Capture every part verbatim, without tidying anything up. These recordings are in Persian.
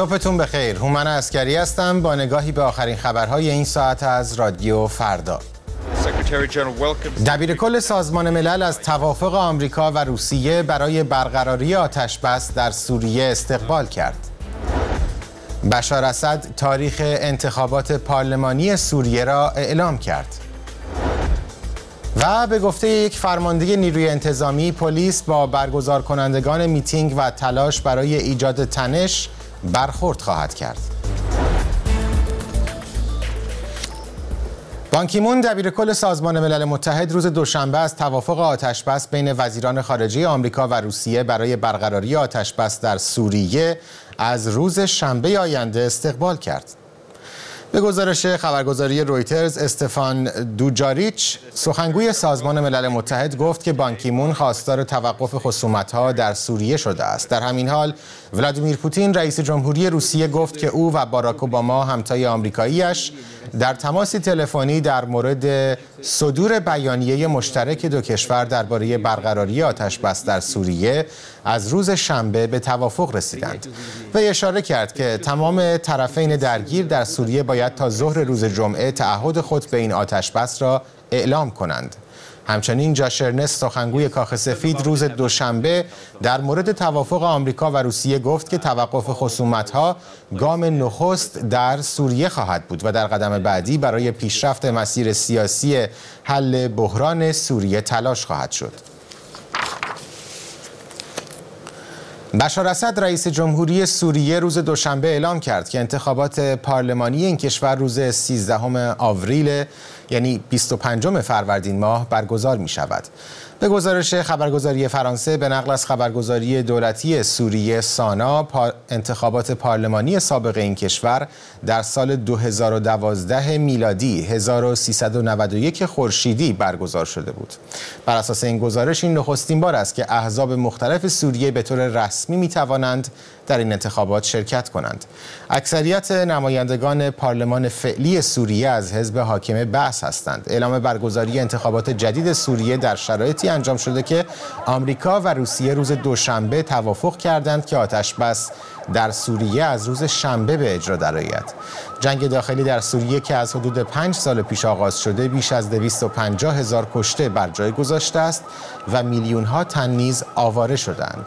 صبحتون بخیر. هومن عسکری هستم با نگاهی به آخرین خبرهای این ساعت از رادیو فردا. دبیر کل سازمان ملل از توافق آمریکا و روسیه برای برقراری آتش‌بس در سوریه استقبال کرد. بشار اسد تاریخ انتخابات پارلمانی سوریه را اعلام کرد. و به گفته یک فرمانده نیروی انتظامی، پلیس با برگزار کنندگان میتینگ و تلاش برای ایجاد تنش برخورد خواهد کرد. بان کی مون دبیر کل سازمان ملل متحد روز دوشنبه از توافق آتش‌بس بین وزیران خارجه آمریکا و روسیه برای برقراری آتش‌بس در سوریه از روز شنبه آینده استقبال کرد. به گزارش خبرگزاری رویترز، استفان دوجاریچ سخنگوی سازمان ملل متحد گفت که بان کی مون خواستار توقف خصومت‌ها در سوریه شده است. در همین حال ولادیمیر پوتین رئیس جمهوری روسیه گفت که او و باراک اوباما همتای آمریکایی‌اش در تماسی تلفنی در مورد صدور بیانیه مشترک دو کشور درباره برقراری آتش‌بس در سوریه از روز شنبه به توافق رسیدند و اشاره کرد که تمام طرفین درگیر در سوریه باید تا ظهر روز جمعه تعهد خود به این آتش‌بس را اعلام کنند. همچنین جاش ارنست سخنگوی کاخ سفید روز دوشنبه در مورد توافق آمریکا و روسیه گفت که توقف خصومت‌ها گام نخست در سوریه خواهد بود و در قدم بعدی برای پیشرفت مسیر سیاسی حل بحران سوریه تلاش خواهد شد. بشار اسد رئیس جمهوری سوریه روز دوشنبه اعلام کرد که انتخابات پارلمانی این کشور روز سیزدهم آوریل یعنی بیست و پنجم فروردین ماه برگزار می شود. به گزارش خبرگزاری فرانسه به نقل از خبرگزاری دولتی سوریه سانا، انتخابات پارلمانی سابق این کشور در سال دو هزار و دوازده میلادی هزار و سیصد و نود و یک خورشیدی برگزار شده بود. بر اساس این گزارش این نخستین بار است که احزاب مختلف سوریه به طور رسمی می توانند در این انتخابات شرکت کنند. اکثریت نمایندگان پارلمان فعلی سوریه از حزب حاکم بعث هستند. اعلام برگزاری انتخابات جدید سوریه در شرایطی انجام شده که آمریکا و روسیه روز دوشنبه توافق کردند که آتش‌بس در سوریه از روز شنبه به اجرا درآید. جنگ داخلی در سوریه که از حدود پنج سال پیش آغاز شده بیش از دویست و پنجاه هزار کشته بر جای گذاشته است و میلیون ها تن نیز آواره شدند.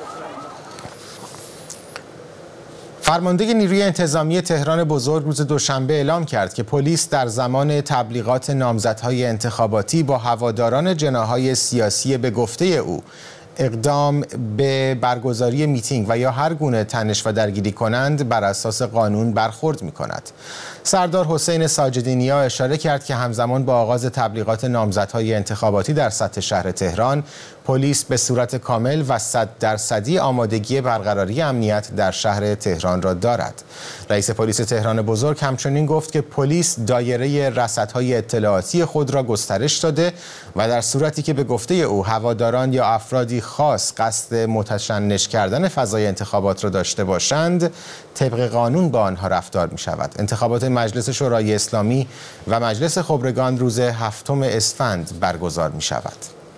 فرمانده نیروی انتظامی تهران بزرگ روز دوشنبه اعلام کرد که پلیس در زمان تبلیغات نامزدهای انتخاباتی با هواداران جناح‌های سیاسی به گفته او اقدام به برگزاری میتینگ و یا هر گونه تنش و درگیری کنند بر اساس قانون برخورد می‌کند. سردار حسین ساجدی‌نیا اشاره کرد که همزمان با آغاز تبلیغات نامزدهای انتخاباتی در سطح شهر تهران، پلیس به صورت کامل و صد درصدی آمادگی برقراری امنیت در شهر تهران را دارد. رئیس پلیس تهران بزرگ همچنین گفت که پلیس دایره رصدهای اطلاعاتی خود را گسترش داده و در صورتی که به گفته او هواداران یا افرادی خاص قصد متشنج کردن فضای انتخابات را داشته باشند، طبق قانون با آنها رفتار می شود. انتخابات مجلس شورای اسلامی و مجلس خبرگان روز هفتم اسفند برگزار می شود.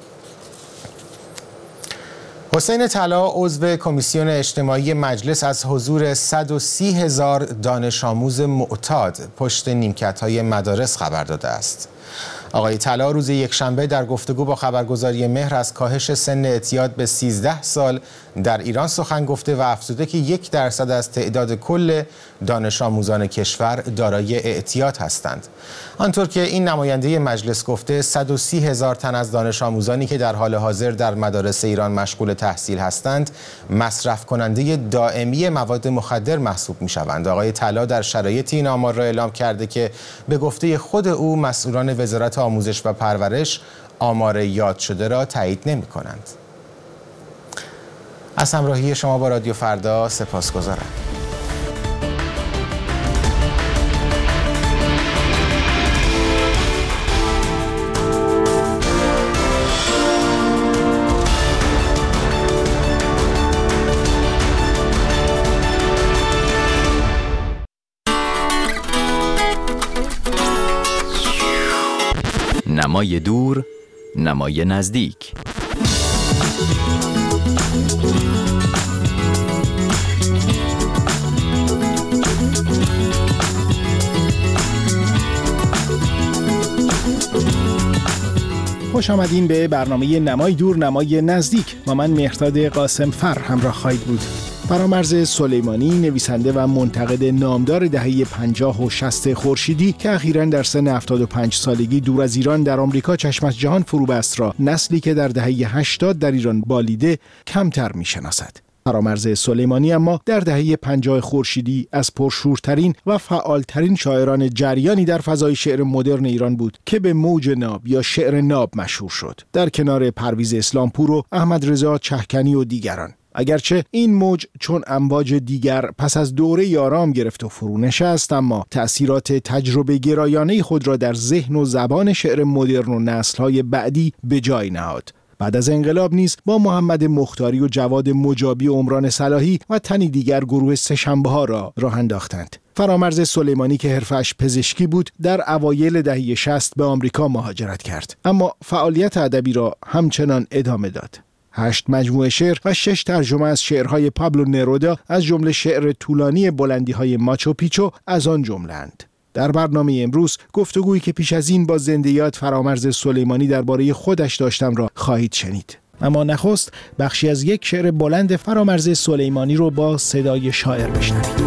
حسین طلا عضو کمیسیون اجتماعی مجلس از حضور صد و سی هزار دانش آموز معتاد پشت نیمکت‌های مدارس خبر داده است. آقای طلا روز یکشنبه در گفتگو با خبرگزاری مهر از کاهش سن اعتیاد به سیزده سال در ایران سخن گفته و افزوده که یک درصد از تعداد کل دانش آموزان کشور دارای اعتیاد هستند. آنطور که این نماینده مجلس گفته، صد و سی هزار تن از دانش آموزانی که در حال حاضر در مدارس ایران مشغول تحصیل هستند، مصرف کننده دائمی مواد مخدر محسوب می شوند. آقای طلا در شرایط این آمار را اعلام کرده که به گفته خود او مسئولان وزارت آموزش و پرورش آمار یاد شده را تایید نمی کنند. از همراهی شما با رادیو فردا سپاسگزارم. نمای دور، نمای نزدیک. خوش آمدین به برنامه نمای دور نمای نزدیک. با من مهرداد قاسم فر همراه خواهید بود. فرامرز سلیمانی، نویسنده و منتقد نامدار دهه پنجاه و شصت خورشیدی که اخیراً در سن هفتاد و پنج سالگی دور از ایران در آمریکا چشم از جهان فرو بست را نسلی که در دهه هشتاد در ایران بالیده کمتر می‌شناسد. فرامرز سلیمانی اما در دهه پنجاه خورشیدی از پرشورترین و فعالترین شاعران جریانی در فضای شعر مدرن ایران بود که به موج ناب یا شعر ناب مشهور شد، در کنار پرویز اسلامپور و احمد رضا چهکنی و دیگران. اگرچه این موج چون امواج دیگر پس از دوره آرام گرفت و فرو نشست، اما تأثیرات تجربه گرایانه خود را در ذهن و زبان شعر مدرن و نسل‌های بعدی به جای نهاد. بعد از انقلاب نیز با محمد مختاری و جواد مجابی و عمران صلاحی و تنی دیگر گروه سه‌شنبه‌ها را راه انداختند. فرامرز سلیمانی که حرفش پزشکی بود در اوایل دهه شصت به آمریکا مهاجرت کرد، اما فعالیت ادبی را همچنان ادامه داد. هشت مجموعه شعر و شش ترجمه از شعرهای پابلو نرودا از جمله شعر طولانی بلندی‌های ماچو پیچو از آن جمله‌اند. در برنامه امروز گفتگویی که پیش از این با زنده‌یاد فرامرز سلیمانی درباره خودش داشتم را خواهید شنید. اما نخست بخشی از یک شعر بلند فرامرز سلیمانی رو با صدای شاعر بشنوید.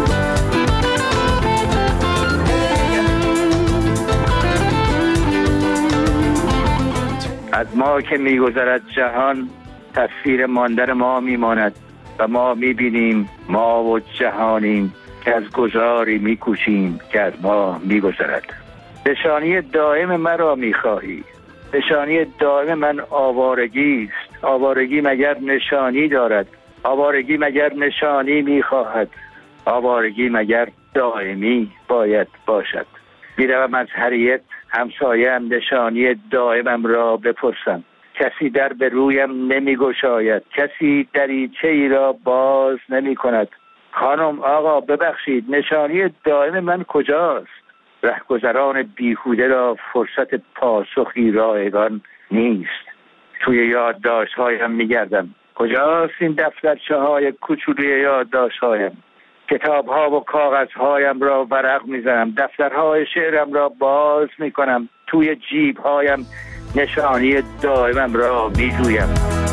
از ما که می‌گذرد جهان، تصویر ماندن ما میماند و ما میبینیم ما و جهانیم که از گذاری میکوشیم که از ما میگذرد. نشانی دائم مرا میخواهی، نشانی دائم من آوارگی است. آوارگی مگر نشانی دارد؟ آوارگی مگر نشانی میخواهد؟ آوارگی مگر دائمی باید باشد؟ میروم از حریت همسایم نشانی دائمم را بپرسم. کسی در به رویم نمی گشاید، کسی دریچه ای را باز نمی کند. خانم آقا ببخشید، نشانی دائم من کجاست؟ رهگذران بیهوده را فرصت پاسخی رایگان نیست. توی یادداشت‌هایم می‌گردم، کجاست این دفترچه های کوچولی یادداشت‌هایم؟ کتاب‌ها و کاغذهایم را ورق می‌زنم، دفترهای شعرم را باز می‌کنم، توی جیب‌هایم نشانی دائمم را می‌جویم.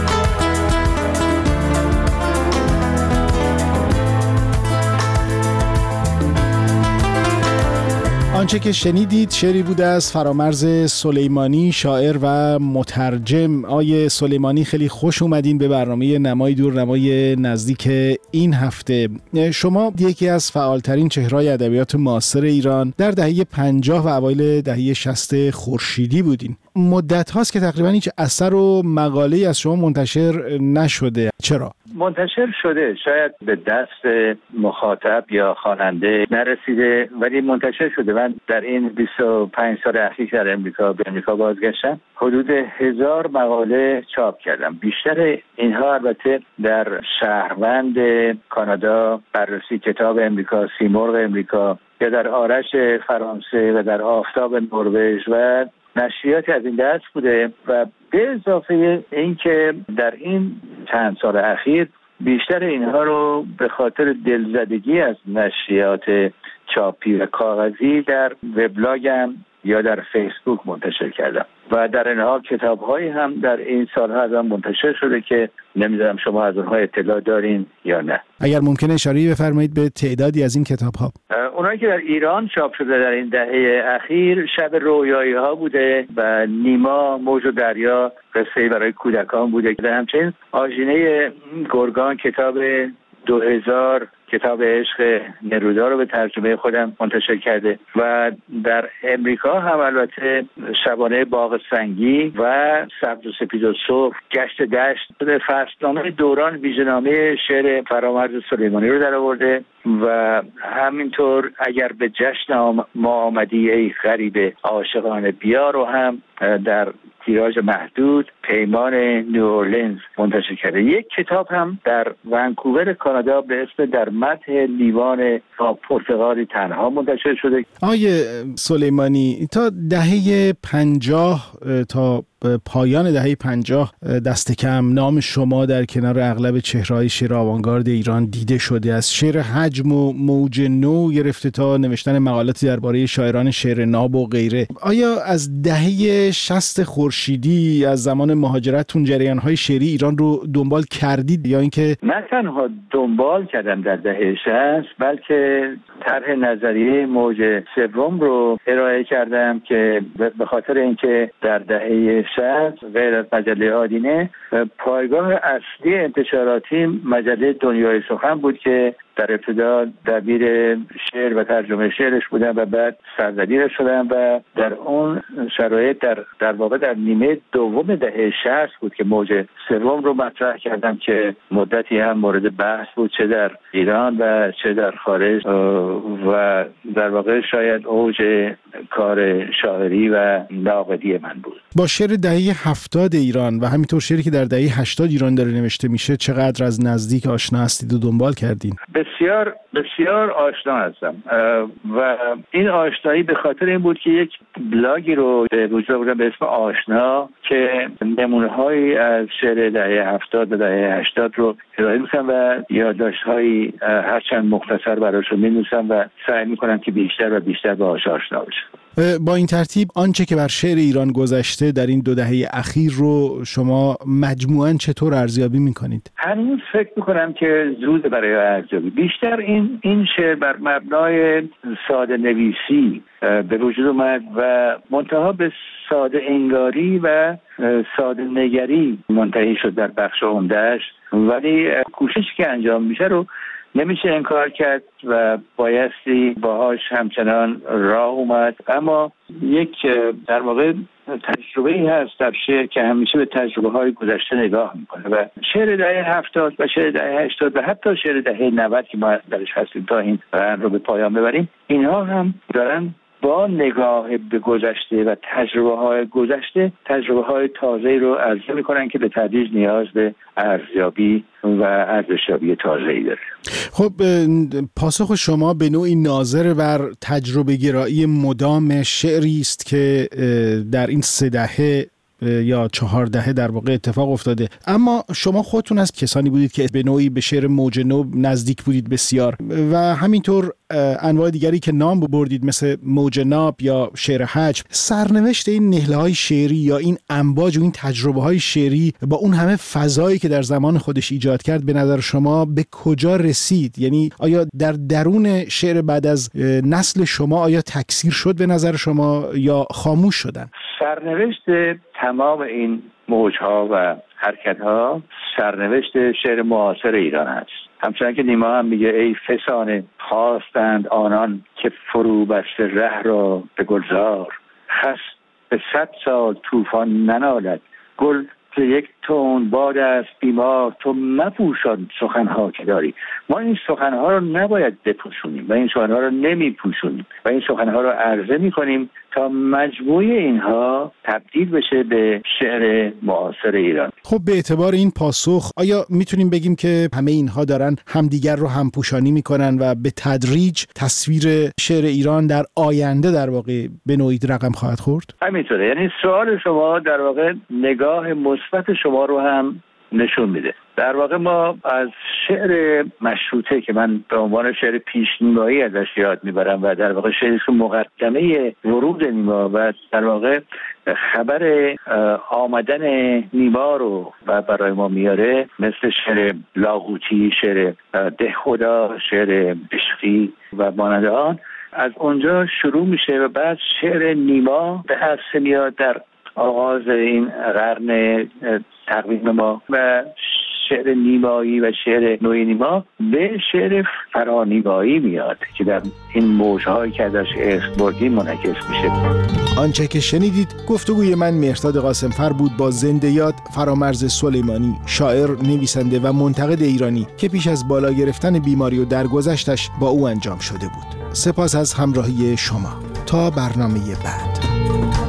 آنچه که شنیدید شعری بوده از فرامرز سلیمانی، شاعر و مترجم. آیه سلیمانی خیلی خوش اومدین به برنامه نمای دور نمای نزدیک این هفته. شما یکی از فعالترین چهره‌های ادبیات معاصر ایران در دهه پنجاه و اوایل دهه شصت خورشیدی بودین. مدت هاست که تقریبا هیچ اثر و مقاله‌ای از شما منتشر نشده. چرا؟ منتشر شده، شاید به دست مخاطب یا خواننده نرسیده، ولی منتشر شده. من در این بیست و پنج سال اخیر در امریکا به امریکا بازگشتم، حدود هزار مقاله چاپ کردم. بیشتر اینها البته در شهروند کانادا، بررسی کتاب امریکا، سیمرغ امریکا، یا در آرش فرانسه و در آفتاب نروژ و نشریاتی از این دست بوده. و به اضافه اینکه در این چند سال اخیر بیشتر اینها رو به خاطر دلزدگی از نشریات چاپی و کاغذی در وبلاگم یا در فیسبوک منتشر کردم و در اینها کتاب‌هایی هم در این سال‌ها از آن منتشر شده که نمی‌دونم شما از اونها اطلاع دارین یا نه. اگر ممکنه اشاره‌ای بفرمایید به تعدادی از این کتاب‌ها. اونایی که در ایران چاپ شده در این دهه اخیر، شب رویایی‌ها بوده و نیما موج و دریا قصه‌ای برای کودکان بوده. در همچنین آژینه گرگان کتاب دو هزار کتاب عشق نرودا رو به ترجمه خودم منتشر کرده و در امریکا هم البته شبانه باغ سنگی و سبز و سپید و سرخ، گشت دشت، فصلنامه دوران ویژه‌نامه شعر فرامرز سلیمانی رو در آورده و همینطور اگر به جشن ما آمدی ای غریب عاشقانه بیا رو هم در تیراژ محدود پیمان نیوورلینز منتشر کرده. یک کتاب هم در ونکوور کانادا به اسم در مدح لیوان پرتقالی تنها منتشر شده. آقای سلیمانی، تا دهه پنجاه تا پایان دهه پنجاه دست کم نام شما در کنار اغلب چهره‌های شعر آوانگارد ایران دیده شده. از شعر حجم و موج نو گرفته تا نوشتن مقالاتی درباره شاعران شعر ناب و غیره. آیا از دهه شصت خورشیدی از زمان مهاجرتتون جریان‌های شعری ایران رو دنبال کردید یا اینکه نه تنها دنبال کردم در دهه شصت بلکه طرح نظریه موج سوم رو ارائه کردم که به خاطر اینکه در دهه شصت غیر از مجله آدینه پایگاه اصلی انتشاراتی مجله دنیای سخن بود که در ابتدا دبیر شعر و ترجمه شعرش بودم و بعد سردبیر شدم و در اون شرایط در در واقع در نیمه دوم دهه شصت بود که موج سوم رو مطرح کردم که مدتی هم مورد بحث بود چه در ایران و چه در خارج و در واقع شاید اوج کار شاعری و ناقدی من بود. با شعر دهه هفتاد ایران و همینطور شعری که در دهه هشتاد ایران داره نوشته میشه چقدر از نزدیک آشنا هستید و دنبال کردین؟ بسیار بسیار آشنا هستم و این آشنایی به خاطر این بود که یک بلاگی رو به وجود آوردم به اسم آشنا که نمونه‌هایی از شعر دهه هفتاد و دهه هشتاد رو ارائه می‌کنم و یادداشت‌هایی هرچند مختصر براشون می‌نویسم و سعی می‌کنم که بیشتر و بیشتر باهاش آشنا بشم. با این ترتیب آنچه که بر شعر ایران گذشته در این دو دهه اخیر رو شما مجموعاً چطور ارزیابی می‌کنید؟ هنوز فکر می‌کنم که زود برای ارزیابی. بیشتر این این شعر بر مبنای ساده نویسی به وجود اومد و منتها به ساده انگاری و ساده نگری منتهی شد در بخش عمده‌اش، ولی کوششی که انجام میشه رو نمیشه انکار کرد و بایستی باهاش همچنان راه اومد. اما یک در واقع تجربه‌ای هست در شعر که همیشه به تجربه‌های گذشته نگاه میکنه و شعر دهه هفتاد و شعر دهه هشتاد و حتی شعر دهه نود که ما درش هستیم تا این قرن رو به پایان ببریم، اینها هم دارن با نگاه به گذشته و تجربه‌های گذشته تجربه‌های تازه‌ای رو عرضه می‌کنن که به تدریج نیاز به ارزیابی و ارزشیابی تازه‌ای داره. خب پاسخ شما به نوعی ناظر بر تجربه گرایی مدام شعری است که در این سه دهه یا چهار دهه در واقع اتفاق افتاده. اما شما خودتون از کسانی بودید که به نوعی به شعر موج نو نزدیک بودید بسیار و همینطور انواع دیگری که نام بردید مثل موج ناب یا شعر حجم. سرنوشت این نهله‌های شعری یا این امواج و این تجربه‌های شعری با اون همه فضایی که در زمان خودش ایجاد کرد به نظر شما به کجا رسید؟ یعنی آیا در درون شعر بعد از نسل شما آیا تکثیر شد به نظر شما یا خاموش شدن؟ سرنوشت تمام این موج‌ها و حرکت‌ها سرنوشت شعر معاصر ایران است. همچنان که نیما هم میگه ای فسانه خواستند آنان که فرو بست ره را به گلزار، خس به صد سال طوفان ننالد، گل که یک تون باد است بیمار، تو مپوشان سخنها که داری. ما این سخنها رو نباید بپوشونیم و این سخنها رو نمیپوشونیم و این سخنها رو عرضه میکنیم تا مجموعه اینها تبدیل بشه به شعر معاصر ایران. خب به اعتبار این پاسخ آیا میتونیم بگیم که همه اینها دارن همدیگر رو همپوشانی میکنن و به تدریج تصویر شعر ایران در آینده در واقع به نوعی رقم خواهد خورد؟ همینطوره. یعنی سوال شما در واقع نگاه مثبت شما رو هم نشون میده. در واقع ما از شعر مشروطه که من به عنوان شعر پیشنیمایی ازش یاد میبرم و در واقع شعری که مقدمه ورود نیما و در واقع خبر آمدن نیما رو و برای ما میاره، مثل شعر لاغوتی، شعر ده خدا، شعر عشقی و مانند آن، از اونجا شروع میشه و بعد شعر نیما به عرصه میاد در آغاز این قرن تقویم ما و شعر نیمایی و شعر نوی نیما به شعر فرانیمایی میاد که در این موج‌هایی که ازش اسم بردیم منعکس میشه. آنچه که شنیدید گفتگوی من مهرداد قاسمفر بود با زنده یاد فرامرز سلیمانی، شاعر، نویسنده و منتقد ایرانی که پیش از بالا گرفتن بیماری و درگذشتش با او انجام شده بود. سپاس از همراهی شما. تا برنامه بعد.